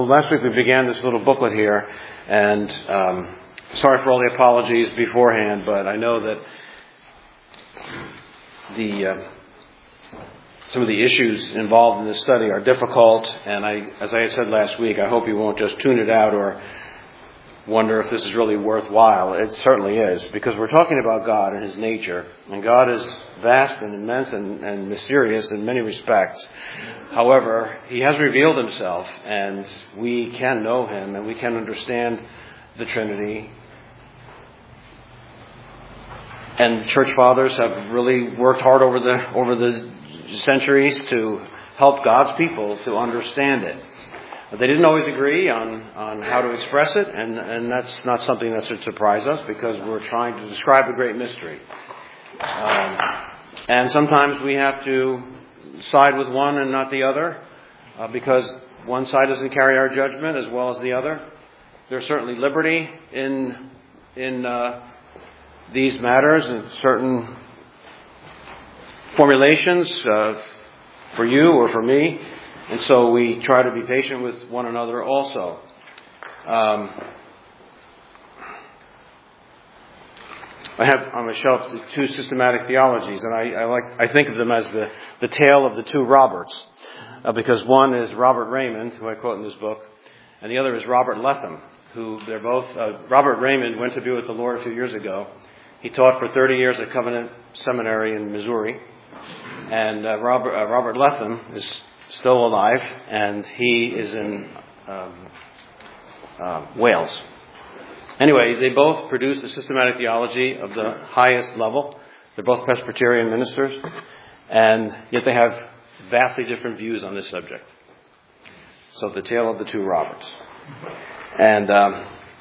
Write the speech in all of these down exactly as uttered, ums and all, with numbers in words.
last week we began this little booklet here, and um, sorry for all the apologies beforehand, but I know that the uh, some of the issues involved in this study are difficult, and I, as I said last week, I hope you won't just tune it out or wonder if this is really worthwhile. It certainly is, because we're talking about God and His nature, and God is vast and immense and, and mysterious in many respects. However, He has revealed Himself, and we can know Him, and we can understand the Trinity. And church fathers have really worked hard over the over the centuries to help God's people to understand it. But they didn't always agree on, on how to express it, and, and that's not something that should surprise us, because we're trying to describe a great mystery. Um, and sometimes we have to side with one and not the other, uh, because one side doesn't carry our judgment as well as the other. There's certainly liberty in in uh, these matters and certain formulations uh, for you or for me. And so we try to be patient with one another also. Um, I have on my shelf the two systematic theologies, and I, I like I think of them as the, the tale of the two Roberts, uh, because one is Robert Raymond, who I quote in this book, and the other is Robert Letham, who they're both. Uh, Robert Raymond went to be with the Lord a few years ago. He taught for thirty years at Covenant Seminary in Missouri, and uh, Robert uh, Robert Letham is still alive, and he is in um, uh, Wales. Anyway, they both produce a systematic theology of the highest level. They're both Presbyterian ministers, and yet they have vastly different views on this subject. So the tale of the two Roberts. And um,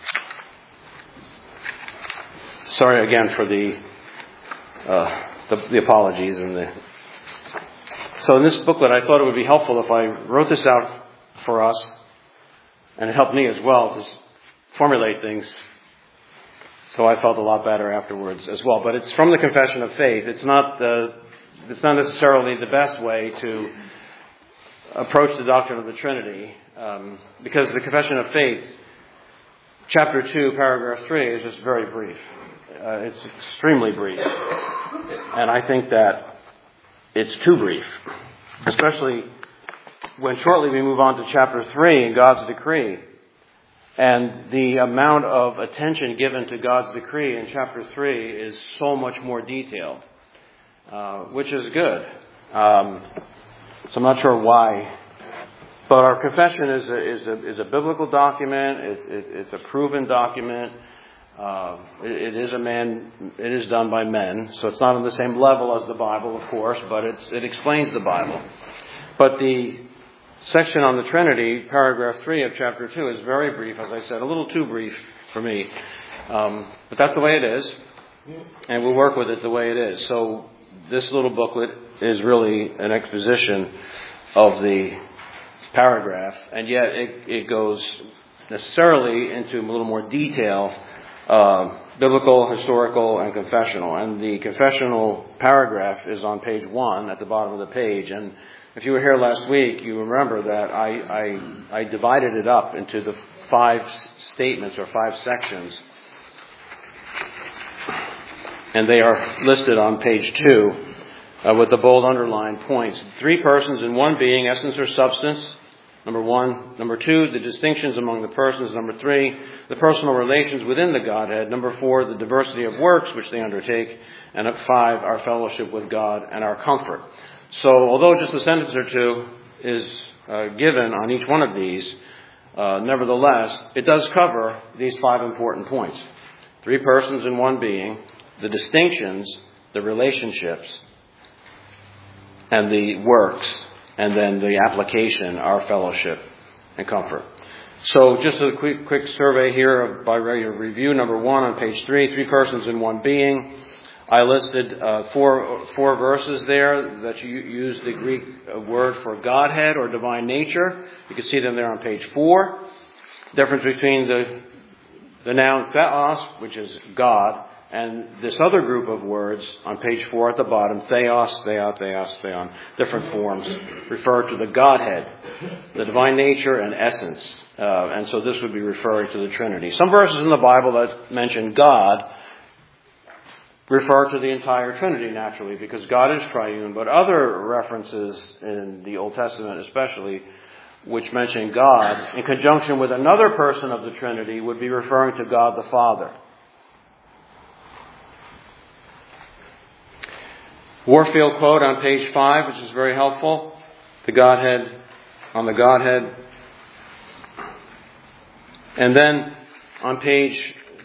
sorry again for the, uh, the the apologies and the. So in this booklet, I thought it would be helpful if I wrote this out for us, and it helped me as well to formulate things. So I felt a lot better afterwards as well. But it's from the Confession of Faith. It's not the, it's not necessarily the best way to approach the doctrine of the Trinity, um, because the Confession of Faith, chapter two, paragraph three, is just very brief. Uh, it's extremely brief, and I think that it's too brief, especially when shortly we move on to chapter three in God's decree. And the amount of attention given to God's decree in chapter three is so much more detailed, uh, which is good. Um, so I'm not sure why. But our confession is a, is a, is a biblical document. It's, it, it's a proven document. Uh, it, it is a man. It is done by men, so it's not on the same level as the Bible, of course, but it's, it explains the Bible. But the section on the Trinity, paragraph three of chapter two, is very brief, as I said, a little too brief for me. Um, but that's the way it is, and we'll work with it the way it is. So this little booklet is really an exposition of the paragraph, and yet it, it goes necessarily into a little more detail. Uh, biblical, historical, and confessional. And the confessional paragraph is on page one at the bottom of the page. And if you were here last week, you remember that I, I, I divided it up into the five statements or five sections. And they are listed on page two uh, with the bold underlined points. Three persons in one being, essence or substance. Number one. Number two, the distinctions among the persons. Number three, the personal relations within the Godhead. Number four, the diversity of works which they undertake. And at five, our fellowship with God and our comfort. So although just a sentence or two is uh, given on each one of these, uh, nevertheless, it does cover these five important points. Three persons in one being, the distinctions, the relationships, and the works, and then the application, our fellowship and comfort. So just a quick quick survey here by regular review. Number one on page three, three persons in one being. I listed uh, four four verses there that you use the Greek word for Godhead or divine nature. You can see them there on page four. Difference between the the noun theos, which is God, And this other group of words on page four at the bottom, theos, theos, theos, theon, different forms, refer to the Godhead, the divine nature and essence. Uh, and so this would be referring to the Trinity. Some verses in the Bible that mention God refer to the entire Trinity naturally, because God is triune, but other references in the Old Testament especially, which mention God in conjunction with another person of the Trinity, would be referring to God the Father. Warfield quote on page five, which is very helpful. The Godhead, on the Godhead. And then on page,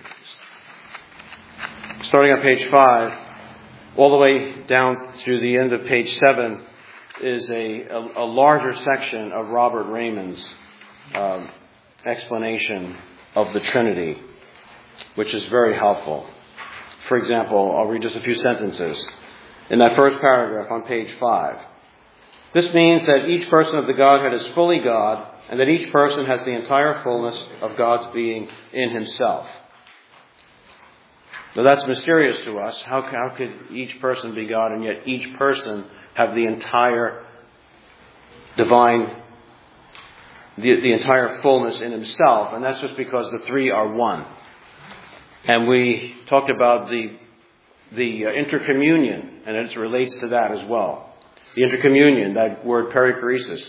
starting on page five, all the way down through the end of page seven, is a, a, a larger section of Robert Raymond's um, explanation of the Trinity, which is very helpful. For example, I'll read just a few sentences. In that first paragraph on page five. This means that each person of the Godhead is fully God, and that each person has the entire fullness of God's being in himself. Now that's mysterious to us. How, how could each person be God and yet each person have the entire divine, the, the entire fullness in himself? And that's just because the three are one. And we talked about the the uh, intercommunion, and it relates to that as well. The intercommunion, that word perichoresis.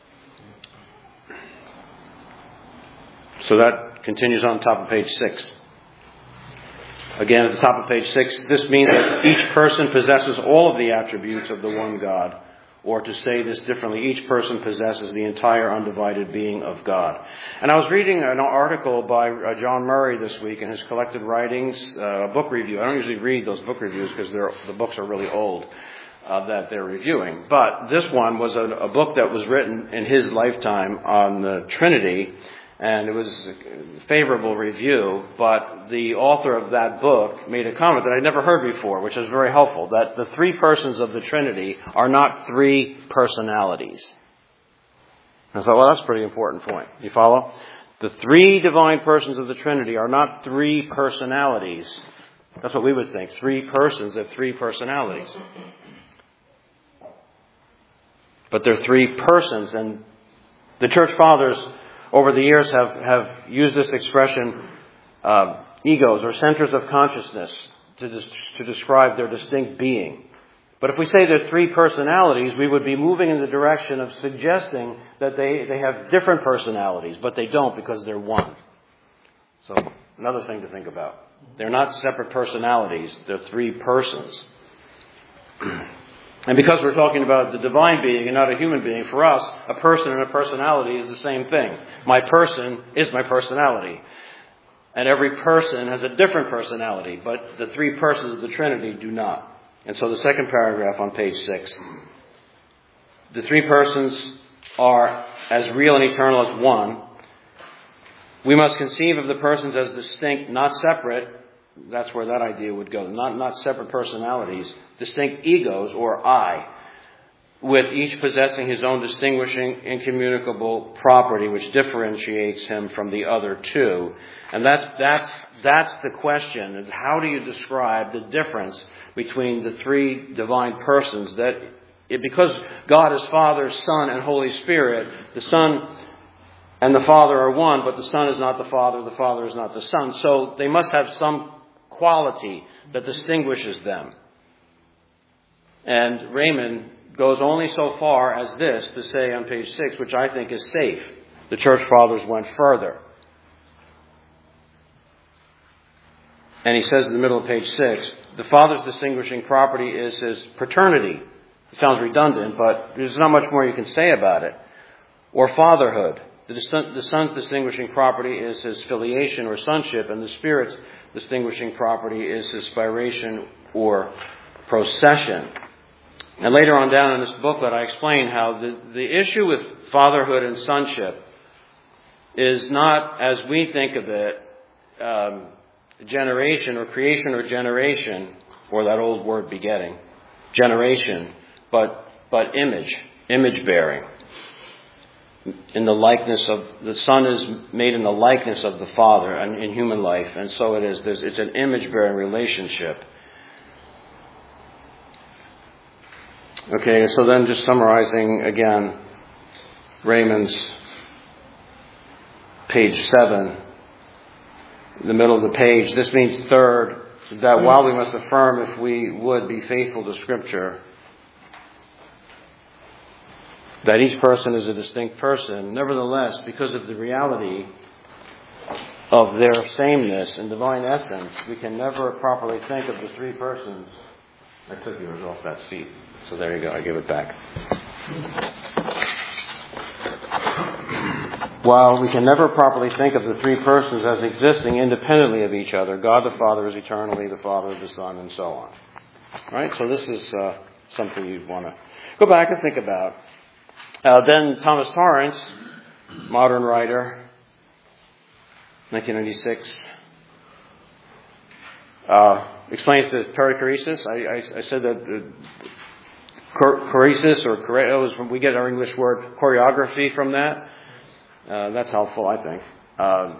So that continues on top of page six. Again, at the top of page six, this means that each person possesses all of the attributes of the one God. Or to say this differently, each person possesses the entire undivided being of God. And I was reading an article by uh, John Murray this week in his collected writings, uh, a book review. I don't usually read those book reviews because the books are really old uh, that they're reviewing. But this one was a, a book that was written in his lifetime on the Trinity. And it was a favorable review, but the author of that book made a comment that I'd never heard before, which is very helpful, that the three persons of the Trinity are not three personalities. I thought, well, that's a pretty important point. You follow? The three divine persons of the Trinity are not three personalities. That's what we would think. Three persons have three personalities. But they're three persons, and the Church Fathers over the years have, have used this expression, uh, egos or centers of consciousness, to, des- to describe their distinct being. But if we say they're three personalities, we would be moving in the direction of suggesting that they, they have different personalities, but they don't because they're one. So another thing to think about. They're not separate personalities, they're three persons. And because we're talking about the divine being and not a human being, for us, a person and a personality is the same thing. My person is my personality. And every person has a different personality, but the three persons of the Trinity do not. And so the second paragraph on page six. The three persons are as real and eternal as one. We must conceive of the persons as distinct, not separate. That's where that idea would go. Not, not separate personalities, distinct egos, or I, with each possessing his own distinguishing, incommunicable property, which differentiates him from the other two. And that's, that's, that's the question, is how do you describe the difference between the three divine persons? That it, because God is Father, Son, and Holy Spirit, the Son and the Father are one, but the Son is not the Father, the Father is not the Son. So they must have some quality that distinguishes them. And Raymond goes only so far as this to say on page six, which I think is safe. The Church Fathers went further. And he says in the middle of page six, the Father's distinguishing property is his paternity. It sounds redundant, but there's not much more you can say about it. Or fatherhood. The Son's distinguishing property is his filiation or sonship, and the Spirit's distinguishing property is his spiration or procession. And later on down in this booklet, I explain how the, the issue with fatherhood and sonship is not, as we think of it, um, generation or creation or generation, or that old word begetting, generation, but, but image, image bearing. in the likeness of, the Son is made in the likeness of the Father in, in human life, and so it is. There's, it's an image-bearing relationship. Okay, so then just summarizing again, Raymond's page seven, in the middle of the page. This means third, that while we must affirm if we would be faithful to Scripture, that each person is a distinct person, nevertheless, because of the reality of their sameness and divine essence, we can never properly think of the three persons. I took yours off that seat, so there you go, I give it back. While we can never properly think of the three persons as existing independently of each other, God the Father is eternally the Father, the Son, and so on. All right, so this is uh, something you'd want to go back and think about. Uh, then Thomas Torrance, modern writer, nineteen ninety-six, uh, explains the perichoresis. I, I, I said that the choresis or choreo, we get our English word choreography from that. Uh, that's helpful, I think. Um,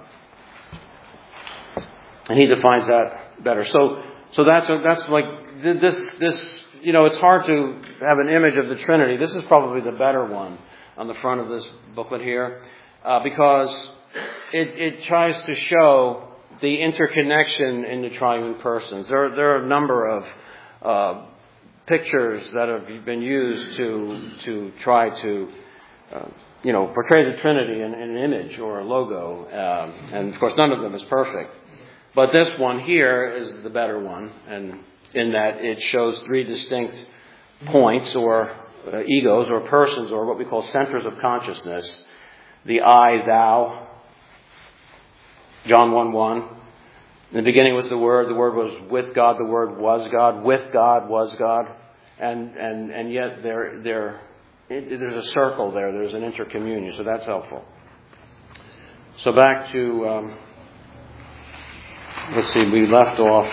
and he defines that better. So, so that's that's like this this. You know, it's hard to have an image of the Trinity. This is probably the better one on the front of this booklet here, uh, because it, it tries to show the interconnection in the triune persons. There, there are a number of uh, pictures that have been used to to try to, uh, you know, portray the Trinity in, in an image or a logo, um, and of course, none of them is perfect. But this one here is the better one, and in that it shows three distinct points or uh, egos or persons or what we call centers of consciousness. The I, thou, John one one. In the beginning was the Word, the Word was with God, the Word was God, with God was God. And and, and yet there, there, it, there's a circle there, there's an intercommunion, so that's helpful. So back to, um, let's see, we left off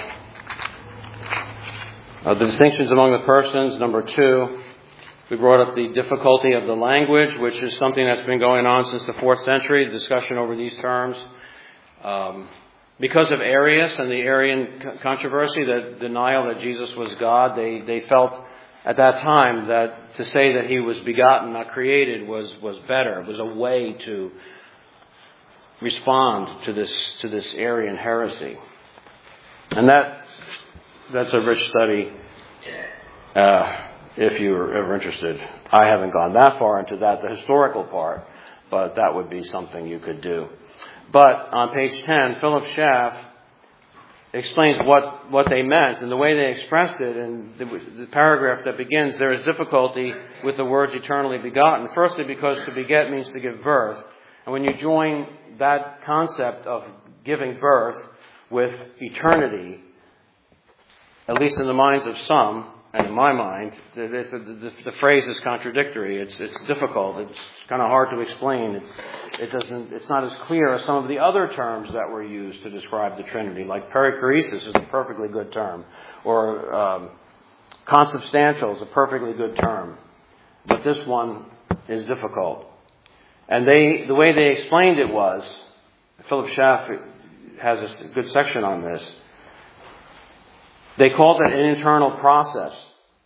Uh, the distinctions among the persons, number two. We brought up the difficulty of the language, which is something that's been going on since the fourth century, the discussion over these terms. Um, because of Arius and the Arian controversy, the denial that Jesus was God, they, they felt at that time that to say that he was begotten, not created, was, was better. It was a way to respond to this, to this Arian heresy. And that That's a rich study, uh, if you're ever interested. I haven't gone that far into that, the historical part, but that would be something you could do. But on page ten, Philip Schaff explains what, what they meant and the way they expressed it. And the, the paragraph that begins, there is difficulty with the words eternally begotten. Firstly, because to beget means to give birth. And when you join that concept of giving birth with eternity, at least in the minds of some, and in my mind, the, the, the, the phrase is contradictory. It's it's difficult. It's kind of hard to explain. It's it doesn't. It's not as clear as some of the other terms that were used to describe the Trinity, like perichoresis is a perfectly good term, or um, consubstantial is a perfectly good term, but this one is difficult. And they the way they explained it was, Philip Schaff has a good section on this. They called it an internal process.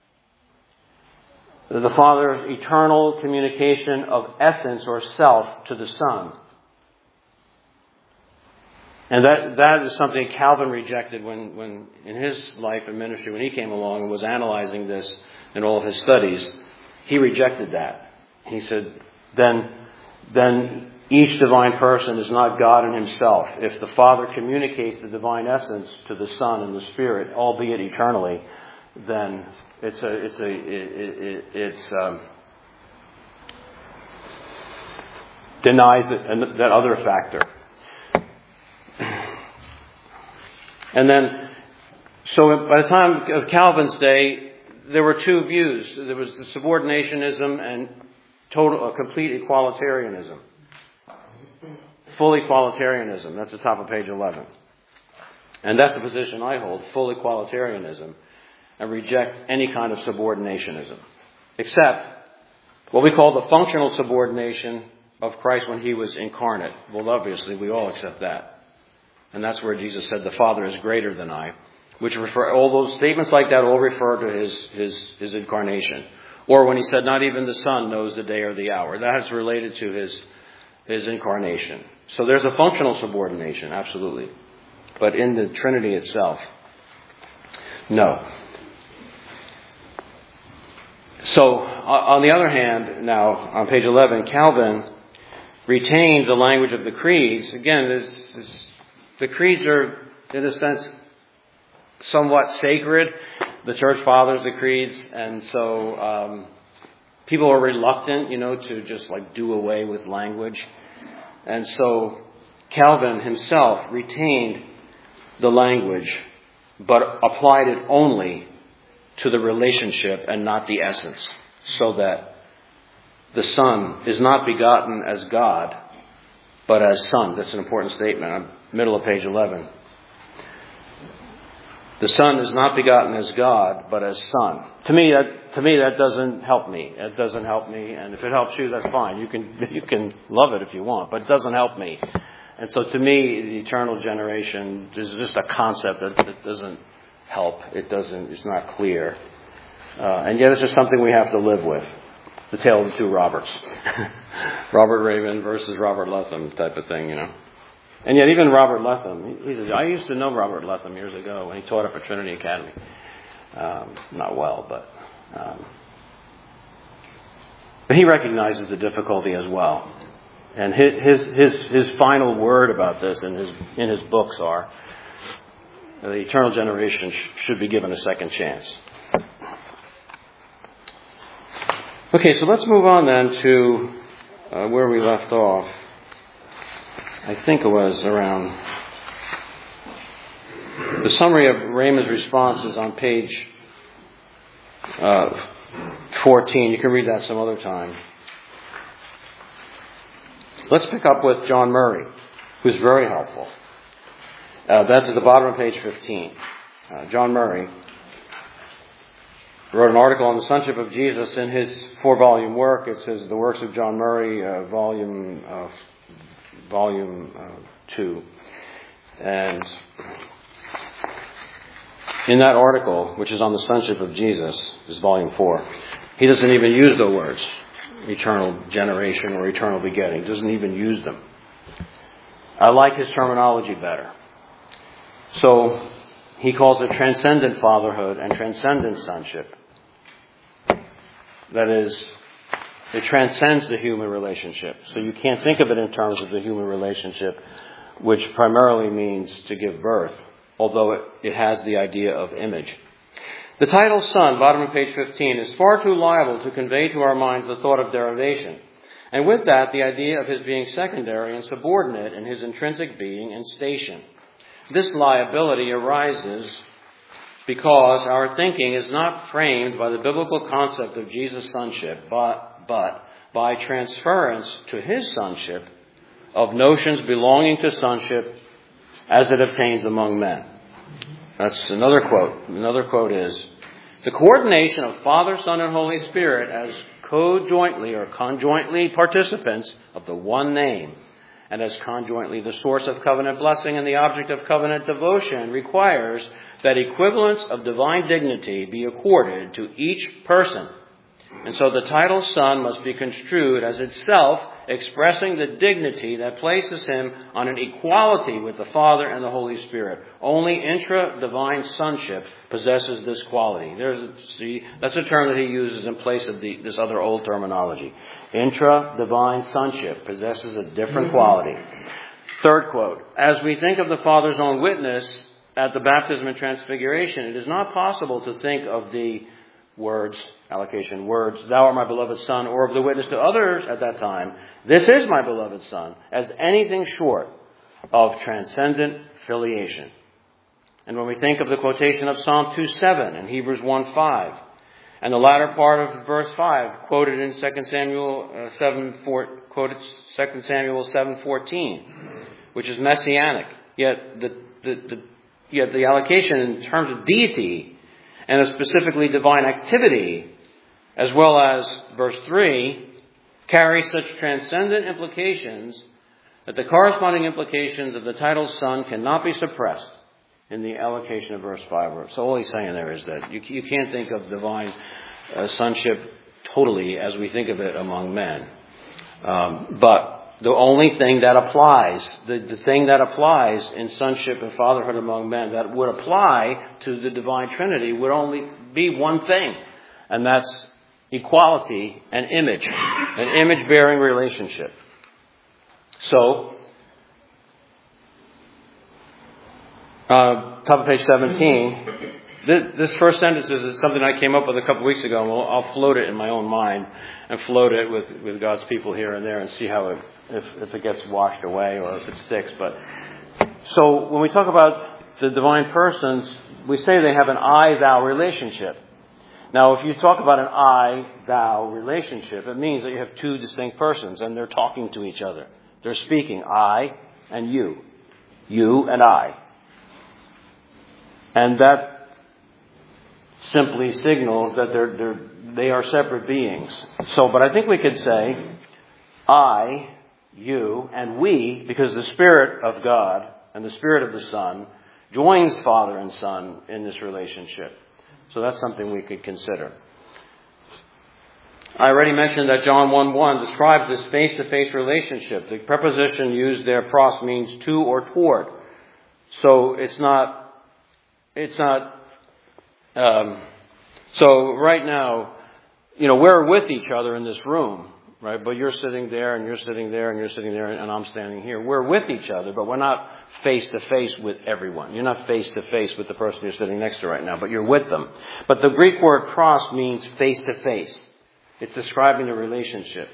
The Father's eternal communication of essence or self to the Son. And that, that is something Calvin rejected when, when in his life and ministry, when he came along and was analyzing this in all of his studies, he rejected that. He said, then, then each divine person is not God in himself. If the Father communicates the divine essence to the Son and the Spirit, albeit eternally, then it's a it's a it, it, it's um, denies it, and that other factor. And then, so by the time of Calvin's day, there were two views. There was the subordinationism and total, uh, complete equalitarianism. Full equalitarianism. That's the top of page eleven. And that's the position I hold, full equalitarianism, and reject any kind of subordinationism. Except what we call the functional subordination of Christ when he was incarnate. Well, obviously, we all accept that. And that's where Jesus said, the Father is greater than I. Which refer, all those statements like that all refer to his, his, his incarnation. Or when he said, not even the Son knows the day or the hour. That is related to his, his incarnation. So there's a functional subordination, absolutely. But in the Trinity itself, no. So, on the other hand, now, on page eleven, Calvin retained the language of the creeds. Again, this, this, the creeds are, in a sense, somewhat sacred. The church fathers the creeds, and so um, people are reluctant, you know, to just like do away with language. And so Calvin himself retained the language, but applied it only to the relationship and not the essence, so that the Son is not begotten as God, but as Son. That's an important statement. Middle of page eleven. The Son is not begotten as God, but as Son. To me, that to me that doesn't help me. It doesn't help me, and if it helps you, that's fine. You can you can love it if you want, but it doesn't help me. And so, to me, the eternal generation is just a concept that, that doesn't help. It doesn't. It's not clear, uh, and yet it's just something we have to live with. The tale of the two Roberts, Robert Raymond versus Robert Letham type of thing, you know. And yet even Robert Letham, he says, I used to know Robert Letham years ago when he taught up at Trinity Academy. Um, not well, but um, but he recognizes the difficulty as well. And his his his final word about this in his in his books are, the eternal generation sh- should be given a second chance. Okay, so let's move on then to uh, where we left off. I think it was around the summary of Raymond's responses on page uh, fourteen. You can read that some other time. Let's pick up with John Murray, who's very helpful. Uh, that's at the bottom of page fifteen. Uh, John Murray wrote an article on the sonship of Jesus in his four-volume work. It says The Works of John Murray, uh, volume uh, volume uh, two. And in that article, which is on the sonship of Jesus, is volume four, he doesn't even use the words eternal generation or eternal begetting. He doesn't even use them. I like his terminology better. So he calls it transcendent fatherhood and transcendent sonship. That is, it transcends the human relationship. So you can't think of it in terms of the human relationship, which primarily means to give birth, although it, it has the idea of image. The title Son, bottom of page fifteen, is far too liable to convey to our minds the thought of derivation, and with that the idea of his being secondary and subordinate in his intrinsic being and station. This liability arises because our thinking is not framed by the biblical concept of Jesus' sonship, but, but by transference to his sonship of notions belonging to sonship as it obtains among men. That's another quote. Another quote is, the coordination of Father, Son, and Holy Spirit as co-jointly or conjointly participants of the one name, and as conjointly the source of covenant blessing and the object of covenant devotion, requires that equivalence of divine dignity be accorded to each person. And so the title Son must be construed as itself expressing the dignity that places him on an equality with the Father and the Holy Spirit. Only intra-divine sonship possesses this quality. There's a, see, that's a term that he uses in place of the, this other old terminology. Intra-divine sonship possesses a different quality. Third quote, as we think of the Father's own witness at the baptism and transfiguration, it is not possible to think of the words, allocation, words, thou art my beloved Son, or of the witness to others at that time, this is my beloved Son, as anything short of transcendent filiation. And when we think of the quotation of Psalm two seven and Hebrews one five, and the latter part of verse five, quoted in Second Samuel uh, seven four, quoted Second Samuel seven fourteen, which is messianic, yet the, the, the yet the allocation in terms of deity and a specifically divine activity, as well as verse three, carry such transcendent implications that the corresponding implications of the title Son cannot be suppressed in the allocation of verse five. So all he's saying there is that you, you can't think of divine uh, sonship totally as we think of it among men. Um, but the only thing that applies, the, the thing that applies in sonship and fatherhood among men that would apply to the divine Trinity would only be one thing, and that's equality and image, an image-bearing relationship. So, uh, top of page seventeen, this, this first sentence is something I came up with a couple weeks ago, and I'll, I'll float it in my own mind and float it with, with God's people here and there and see how it, if, if it gets washed away or if it sticks. But so when we talk about the divine persons, we say they have an I-thou relationship. Now, if you talk about an I-thou relationship, it means that you have two distinct persons and they're talking to each other. They're speaking, I and you. You and I. And that simply signals that they're, they're, they are separate beings. So, but I think we could say, I, you, and we, because the Spirit of God and the Spirit of the Son joins Father and Son in this relationship. So that's something we could consider. I already mentioned that John one one describes this face-to-face relationship. The preposition used there, pros, means to or toward. So it's not, it's not, um, so right now, you know, we're with each other in this room, right? But you're sitting there and you're sitting there and you're sitting there and I'm standing here. We're with each other, but we're not face-to-face with everyone. You're not face-to-face with the person you're sitting next to right now, but you're with them. But the Greek word pros means face-to-face. It's describing the relationship.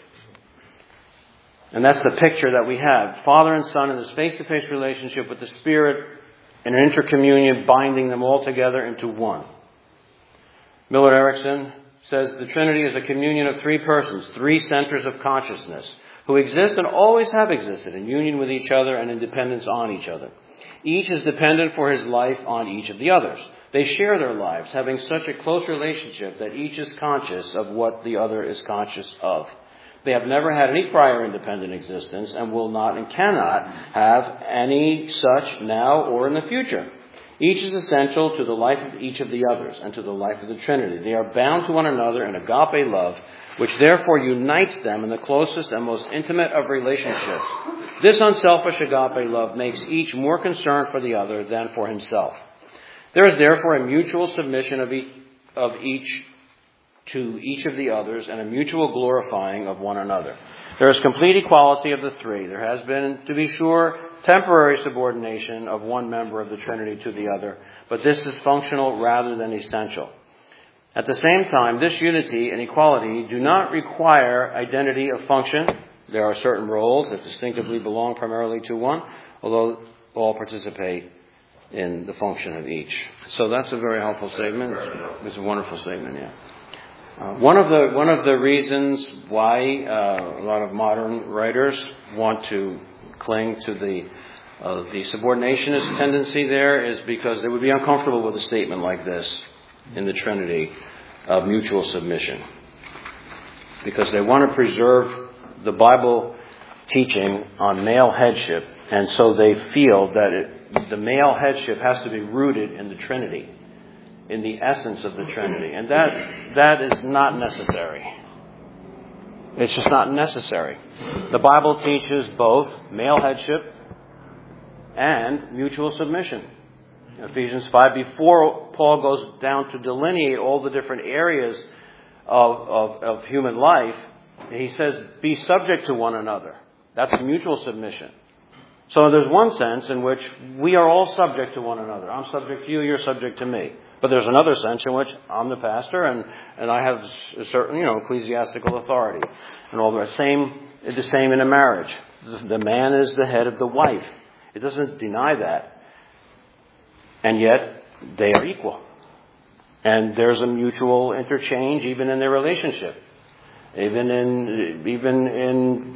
And that's the picture that we have. Father and Son in this face-to-face relationship with the Spirit in an intercommunion binding them all together into one. Millard Erickson says the Trinity is a communion of three persons, three centers of consciousness, who exist and always have existed in union with each other and in dependence on each other. Each is dependent for his life on each of the others. They share their lives, having such a close relationship that each is conscious of what the other is conscious of. They have never had any prior independent existence and will not and cannot have any such now or in the future. Each is essential to the life of each of the others and to the life of the Trinity. They are bound to one another in agape love, which therefore unites them in the closest and most intimate of relationships. This unselfish agape love makes each more concerned for the other than for himself. There is therefore a mutual submission of each, of each to each of the others and a mutual glorifying of one another. There is complete equality of the three. There has been, to be sure, temporary subordination of one member of the Trinity to the other, but this is functional rather than essential. At the same time, this unity and equality do not require identity of function. There are certain roles that distinctively belong primarily to one, although all participate in the function of each. So that's a very helpful statement. It's a wonderful statement, yeah. Uh, one of the one of the reasons why uh, a lot of modern writers want to cling to the uh, the subordinationist tendency there is because they would be uncomfortable with a statement like this in the Trinity of mutual submission, because they want to preserve the Bible teaching on male headship, and so they feel that it, the male headship has to be rooted in the Trinity, in the essence of the Trinity. And that that is not necessary. It's just not necessary. The Bible teaches both male headship and mutual submission. In Ephesians five, before Paul goes down to delineate all the different areas of, of, of human life, he says, be subject to one another. That's mutual submission. So there's one sense in which we are all subject to one another. I'm subject to you, you're subject to me. But there's another sense in which I'm the pastor and, and I have a certain, you know, ecclesiastical authority. And all the same, the same in a marriage. The man is the head of the wife. It doesn't deny that. And yet, they are equal. And there's a mutual interchange even in their relationship. Even in, even in,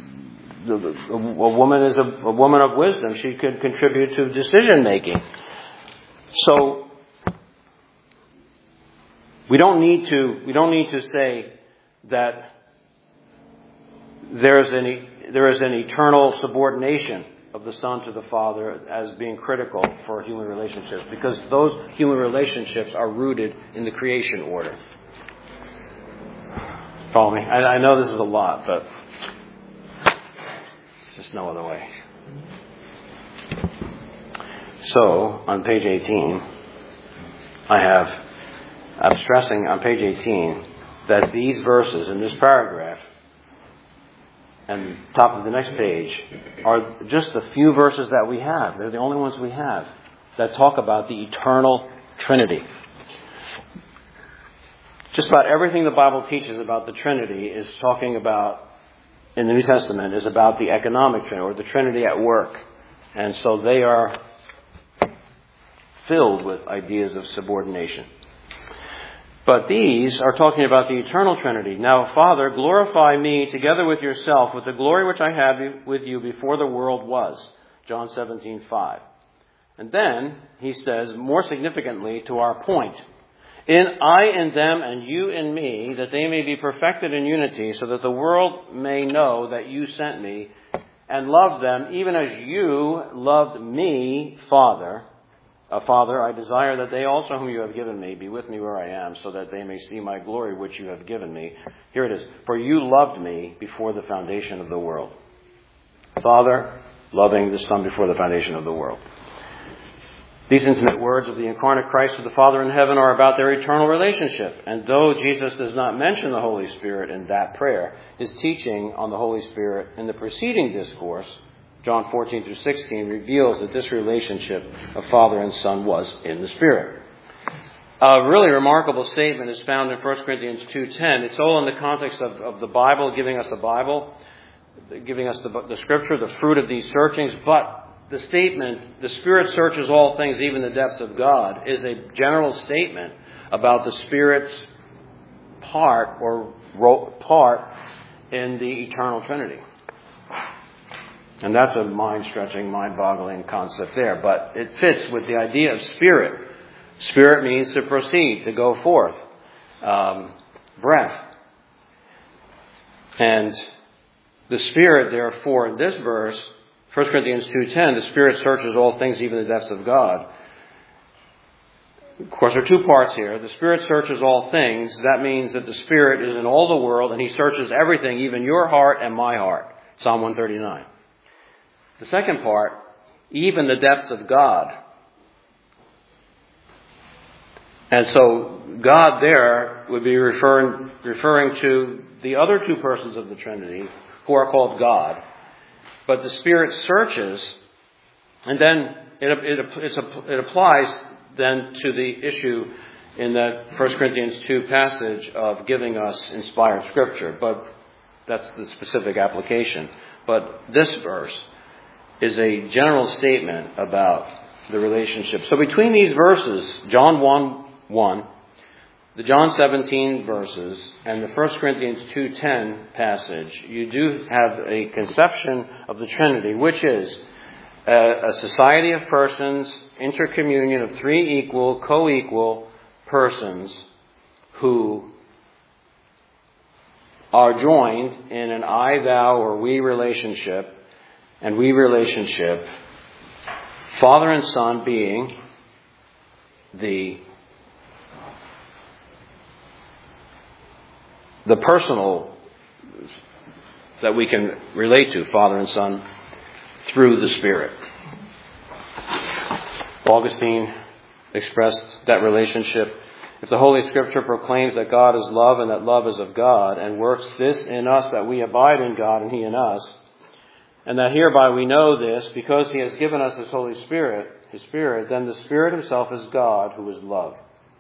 a woman is a, a woman of wisdom. She could contribute to decision making. So, we don't need to, we don't need to say that there's an, there is an eternal subordination of the Son to the Father as being critical for human relationships, because those human relationships are rooted in the creation order. Follow me? I, I know this is a lot, but there's just no other way. So, on page eighteen, I have, I'm stressing on page eighteen that these verses in this paragraph and top of the next page are just the few verses that we have. They're the only ones we have that talk about the eternal Trinity. Just about everything the Bible teaches about the Trinity is talking about, in the New Testament, is about the economic Trinity, or the Trinity at work. And so they are filled with ideas of subordination. But these are talking about the eternal Trinity. Now, Father, glorify me together with yourself with the glory which I had with you before the world was. John seventeen five. And then he says, more significantly to our point, in I in them and you in me, that they may be perfected in unity, so that the world may know that you sent me and loved them, even as you loved me, Father. Uh, Father, I desire that they also whom you have given me be with me where I am, so that they may see my glory which you have given me. Here it is. For you loved me before the foundation of the world. Father, loving the Son before the foundation of the world. These intimate words of the incarnate Christ to the Father in heaven are about their eternal relationship. And though Jesus does not mention the Holy Spirit in that prayer, his teaching on the Holy Spirit in the preceding discourse, John fourteen through sixteen, reveals that this relationship of Father and Son was in the Spirit. A really remarkable statement is found in First Corinthians two ten. It's all in the context of, of the Bible, giving us a Bible, giving us the, the Scripture, the fruit of these searchings. But the statement, the Spirit searches all things, even the depths of God, is a general statement about the Spirit's part or ro- part in the eternal Trinity. And that's a mind-stretching, mind-boggling concept there. But it fits with the idea of spirit. Spirit means to proceed, to go forth. Um, breath. And the Spirit, therefore, in this verse, First Corinthians two ten, the Spirit searches all things, even the depths of God. Of course, there are two parts here. The Spirit searches all things. That means that the Spirit is in all the world, and He searches everything, even your heart and my heart. Psalm one thirty-nine. The second part, even the depths of God. And so God there would be referring referring to the other two persons of the Trinity who are called God. But the Spirit searches, and then it, it, it's, it applies then to the issue in that First Corinthians two passage of giving us inspired Scripture. But that's the specific application. But this verse is a general statement about the relationship. So between these verses, John one one, the John seventeen verses, and the First Corinthians two ten passage, you do have a conception of the Trinity, which is a, a society of persons, intercommunion of three equal, co-equal persons who are joined in an I, thou, or we relationship. And we relationship, Father and Son being the, the personal that we can relate to, Father and Son, through the Spirit. Augustine expressed that relationship. If the Holy Scripture proclaims that God is love and that love is of God, and works this in us that we abide in God and He in us, and that hereby we know this, because He has given us His Holy Spirit, His Spirit, then the Spirit Himself is God, who is love.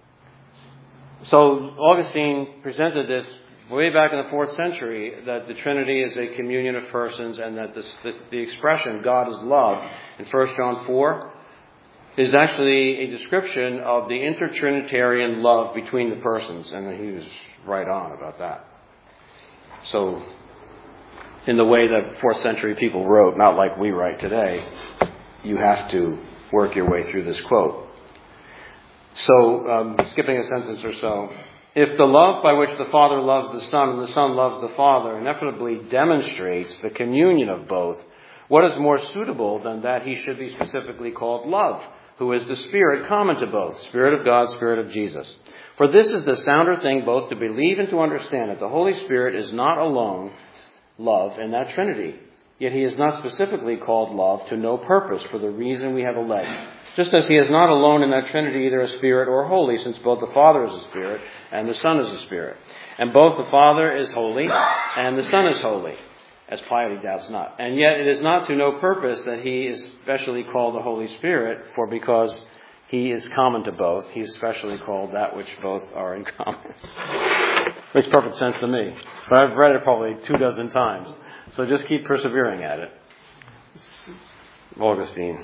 So Augustine presented this way back in the fourth century, that the Trinity is a communion of persons, and that this, this, the expression God is love in First John four is actually a description of the intertrinitarian love between the persons. And he was right on about that. So, in the way that fourth century people wrote, not like we write today, you have to work your way through this quote. So, um, skipping a sentence or so, if the love by which the Father loves the Son and the Son loves the Father inevitably demonstrates the communion of both, what is more suitable than that he should be specifically called love, who is the Spirit common to both, Spirit of God, Spirit of Jesus? For this is the sounder thing both to believe and to understand, that the Holy Spirit is not alone love in that Trinity. Yet he is not specifically called love to no purpose for the reason we have alleged. Just as he is not alone in that Trinity, either a Spirit or holy, since both the Father is a Spirit and the Son is a Spirit. And both the Father is holy and the Son is holy, as piety doubts not. And yet it is not to no purpose that he is specially called the Holy Spirit, for because he is common to both, he is specially called that which both are in common. Makes perfect sense to me. But I've read it probably two dozen times. So just keep persevering at it. Augustine.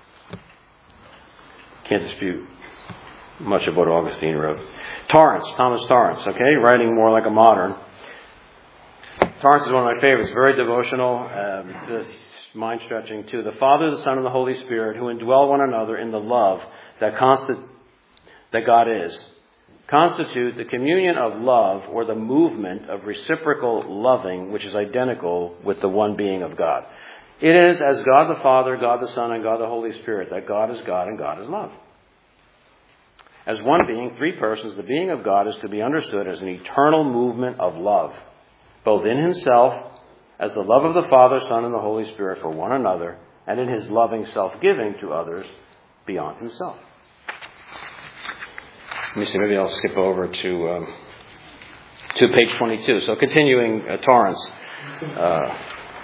Can't dispute much of what Augustine wrote. Torrance, Thomas Torrance, okay, writing more like a modern. Torrance is one of my favorites, very devotional, um, just mind-stretching too. The Father, the Son, and the Holy Spirit, who indwell one another in the love that constant, that God is, constitute the communion of love, or the movement of reciprocal loving, which is identical with the one being of God. It is as God the Father, God the Son, and God the Holy Spirit that God is God and God is love. As one being, three persons, the being of God is to be understood as an eternal movement of love, both in himself, as the love of the Father, Son, and the Holy Spirit for one another, and in his loving self-giving to others beyond himself. Let me see, maybe I'll skip over to um, to page twenty-two. So continuing uh, Torrance, uh,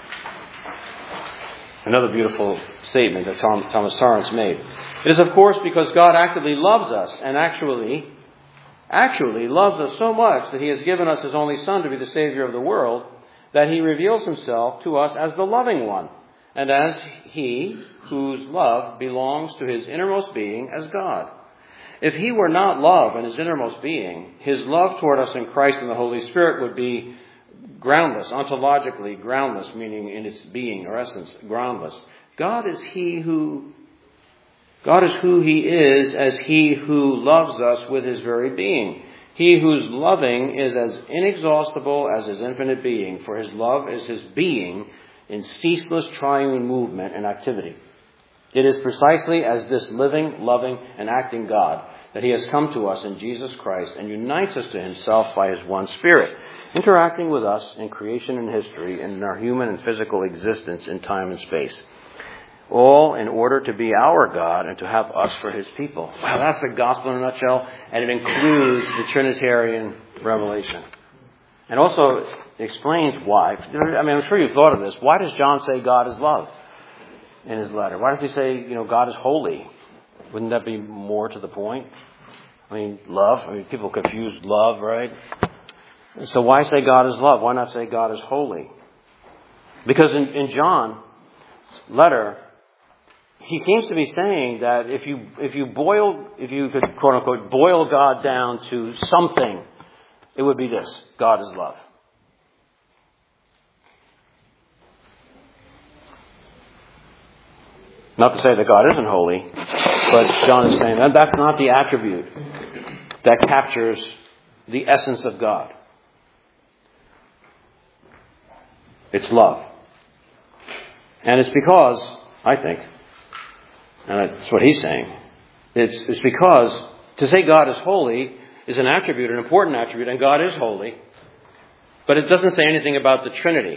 another beautiful statement that Tom, Thomas Torrance made. It is, of course, because God actively loves us, and actually, actually loves us so much that he has given us his only Son to be the Savior of the world, that he reveals himself to us as the loving one, and as he whose love belongs to his innermost being as God. If he were not love in his innermost being, his love toward us in Christ and the Holy Spirit would be groundless, ontologically groundless, meaning in its being or essence, groundless. God is he who, God is who he is as he who loves us with his very being. He whose loving is as inexhaustible as his infinite being, for his love is his being in ceaseless triune movement and activity. It is precisely as this living, loving, and acting God that he has come to us in Jesus Christ and unites us to himself by his one Spirit, interacting with us in creation and history and in our human and physical existence in time and space. All in order to be our God and to have us for his people. Wow, that's the gospel in a nutshell, and it includes the Trinitarian revelation. And also explains why. I mean, I'm sure you've thought of this. Why does John say God is love in his letter? Why does he say, you know, God is holy? Wouldn't that be more to the point? I mean, love. I mean, people confuse love, right? So why say God is love? Why not say God is holy? Because in, in John's letter, he seems to be saying that if you if you boil, if you could quote unquote boil God down to something, it would be this: God is love. Not to say that God isn't holy, but John is saying that that's not the attribute that captures the essence of God. It's love. And it's because, I think, and that's what he's saying, it's, it's because to say God is holy is an attribute, an important attribute, and God is holy, but it doesn't say anything about the Trinity.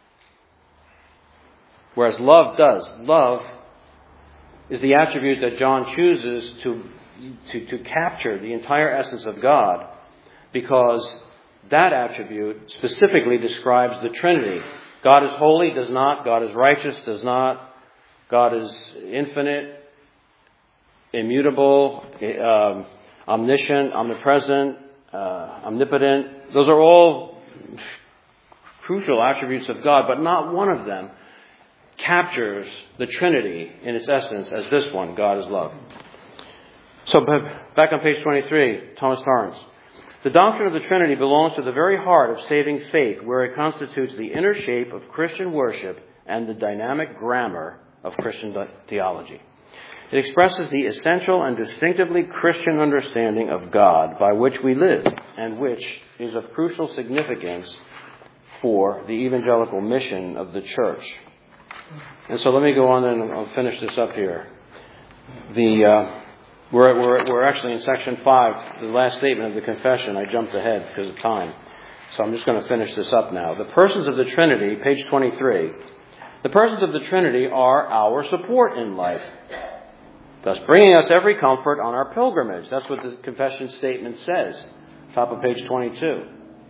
Whereas love does. Love is the attribute that John chooses to, to, to capture the entire essence of God, because that attribute specifically describes the Trinity. God is holy, does not. God is righteous, does not. God is infinite, immutable, um, omniscient, omnipresent, uh, omnipotent. Those are all crucial attributes of God, but not one of them captures the Trinity in its essence as this one, God is love. So back on page twenty-three, Thomas Torrance. The doctrine of the Trinity belongs to the very heart of saving faith, where it constitutes the inner shape of Christian worship and the dynamic grammar of Christian theology. It expresses the essential and distinctively Christian understanding of God by which we live, and which is of crucial significance for the evangelical mission of the church. And so let me go on and I'll finish this up here. The uh, we're, we're, we're actually in section five, the last statement of the confession. I jumped ahead because of time. So I'm just going to finish this up now. The persons of the Trinity, page twenty-three. The persons of the Trinity are our support in life, thus bringing us every comfort on our pilgrimage. That's what the confession statement says, top of page twenty-two.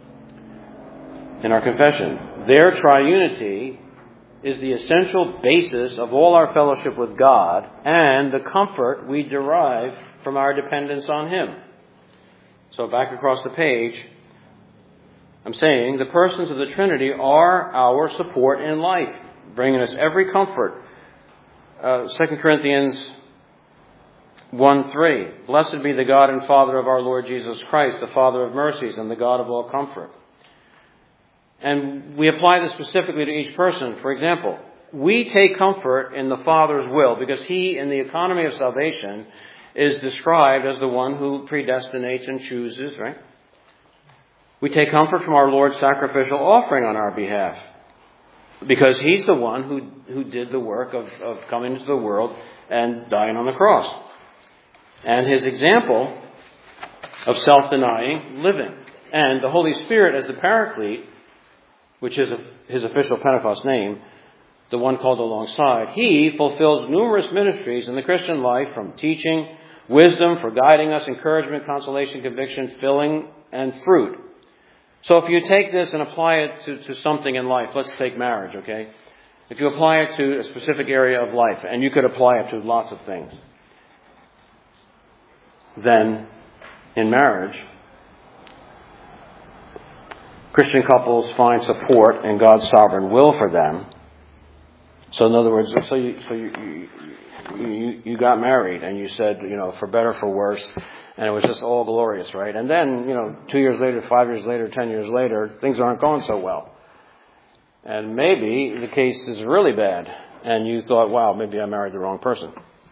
In our confession, their triunity is the essential basis of all our fellowship with God and the comfort we derive from our dependence on Him. So back across the page, I'm saying the persons of the Trinity are our support in life, bringing us every comfort. Uh, Second Corinthians one three. Blessed be the God and Father of our Lord Jesus Christ, the Father of mercies and the God of all comfort. And we apply this specifically to each person. For example, we take comfort in the Father's will because He, in the economy of salvation, is described as the one who predestinates and chooses, right? We take comfort from our Lord's sacrificial offering on our behalf because He's the one who, who did the work of, of coming into the world and dying on the cross. And His example of self-denying living. And the Holy Spirit as the Paraclete, which is His official Pentecost name, the one called alongside, He fulfills numerous ministries in the Christian life, from teaching, wisdom for guiding us, encouragement, consolation, conviction, filling, and fruit. So if you take this and apply it to, to something in life, let's take marriage, okay? If you apply it to a specific area of life, and you could apply it to lots of things, then in marriage, Christian couples find support in God's sovereign will for them. So in other words, so you, so you, you, you, you got married and you said, you know, for better, for worse, and it was just all glorious, right? And then, you know, two years later, five years later, ten years later, things aren't going so well. And maybe the case is really bad and you thought, wow, maybe I married the wrong person.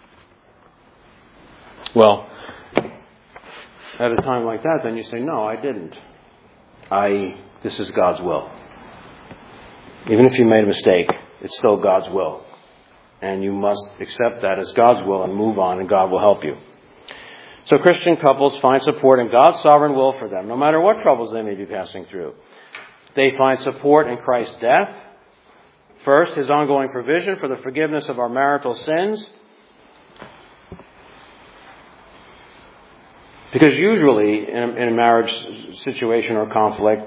Well, at a time like that, then you say, no, I didn't. I, this is God's will. Even if you made a mistake, it's still God's will. And you must accept that as God's will and move on, and God will help you. So Christian couples find support in God's sovereign will for them, no matter what troubles they may be passing through. They find support in Christ's death. First, His ongoing provision for the forgiveness of our marital sins. Because usually in a, in a marriage situation or conflict,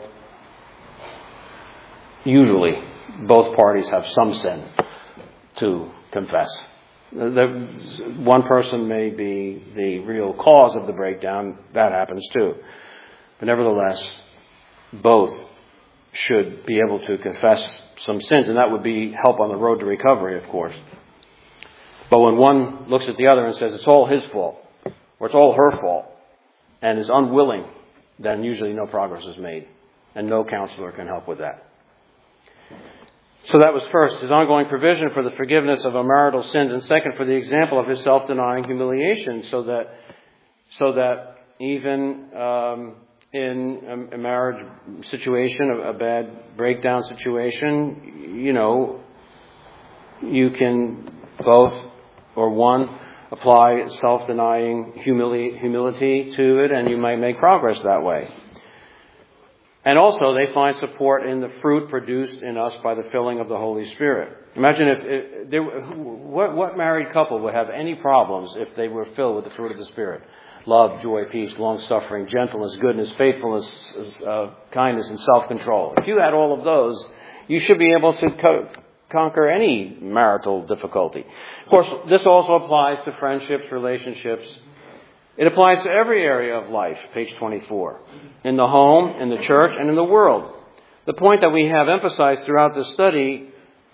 usually both parties have some sin to confess. The, one person may be the real cause of the breakdown. That happens too. But nevertheless, both should be able to confess some sins, and that would be help on the road to recovery, of course. But when one looks at the other and says it's all his fault, or it's all her fault, and is unwilling, then usually no progress is made. And no counselor can help with that. So that was first, His ongoing provision for the forgiveness of our marital sins, and second, for the example of His self-denying humiliation, so that so that even um, in a, a marriage situation, a, a bad breakdown situation, you know, you can both, or one, apply self-denying humility, humility to it, and you might make progress that way. And also, they find support in the fruit produced in us by the filling of the Holy Spirit. Imagine if, if there, what, what married couple would have any problems if they were filled with the fruit of the Spirit? Love, joy, peace, long-suffering, gentleness, goodness, faithfulness, uh, kindness, and self-control. If you had all of those, you should be able to co- conquer any marital difficulty. Of course, this also applies to friendships, relationships. It applies to every area of life, page twenty-four. In the home, in the church, and in the world. The point that we have emphasized throughout this study,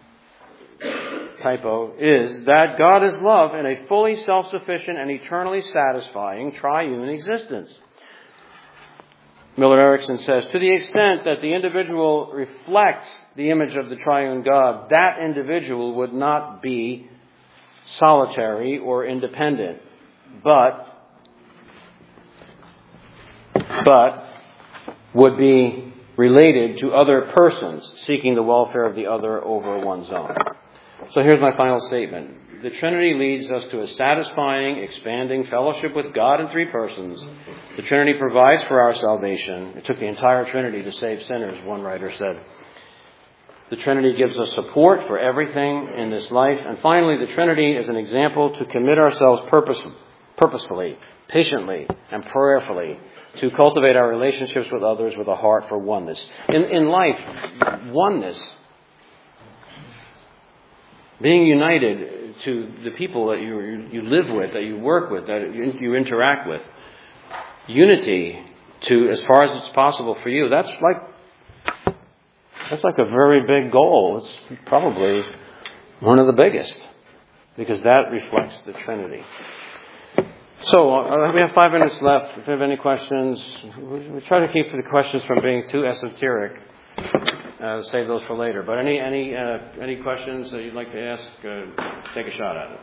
typo, is that God is love in a fully self-sufficient and eternally satisfying triune existence. Millard Erickson says, to the extent that the individual reflects the image of the triune God, that individual would not be solitary or independent, but but would be related to other persons, seeking the welfare of the other over one's own. So here's my final statement. The Trinity leads us to a satisfying, expanding fellowship with God in three persons. The Trinity provides for our salvation. It took the entire Trinity to save sinners, one writer said. The Trinity gives us support for everything in this life. And finally, the Trinity is an example to commit ourselves purpose, purposefully, patiently, and prayerfully to cultivate our relationships with others with a heart for oneness. In, in life, oneness, being united to the people that you, you live with, that you work with, that you, you interact with, unity to as far as it's possible for you, that's like That's like a very big goal. It's probably one of the biggest, because that reflects the Trinity. So uh, we have five minutes left. If you have any questions, we, we try to keep the questions from being too esoteric. Uh, save those for later. But any any uh, any questions that you'd like to ask, uh, take a shot at it.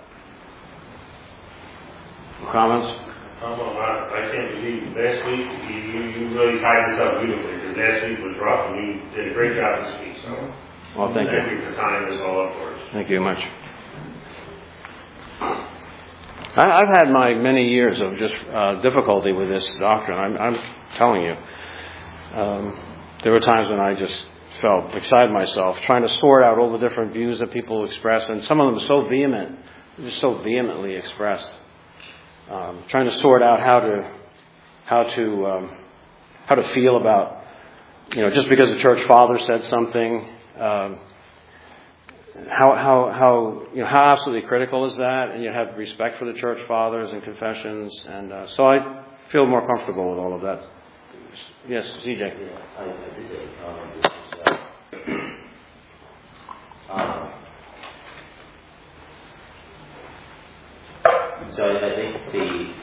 Comments? Um, I, I can't believe last week you, you, you really tied this up beautifully, because last week was rough and you did a great job this week. So, well, thank, thank you. you for tying this all up for us. Thank you much. I, I've had my many years of just uh, difficulty with this doctrine. I'm, I'm telling you, um, there were times when I just felt beside myself, trying to sort out all the different views that people express, and some of them are so vehement, just so vehemently expressed. Um, trying to sort out how to how to um, how to feel about, you know, just because the church father said something, um, how how how you know how absolutely critical is that, and you have respect for the church fathers and confessions, and uh, so I feel more comfortable with all of that. Yes, C J. Yeah, I, I did get a comment. This is, uh, um, So I think the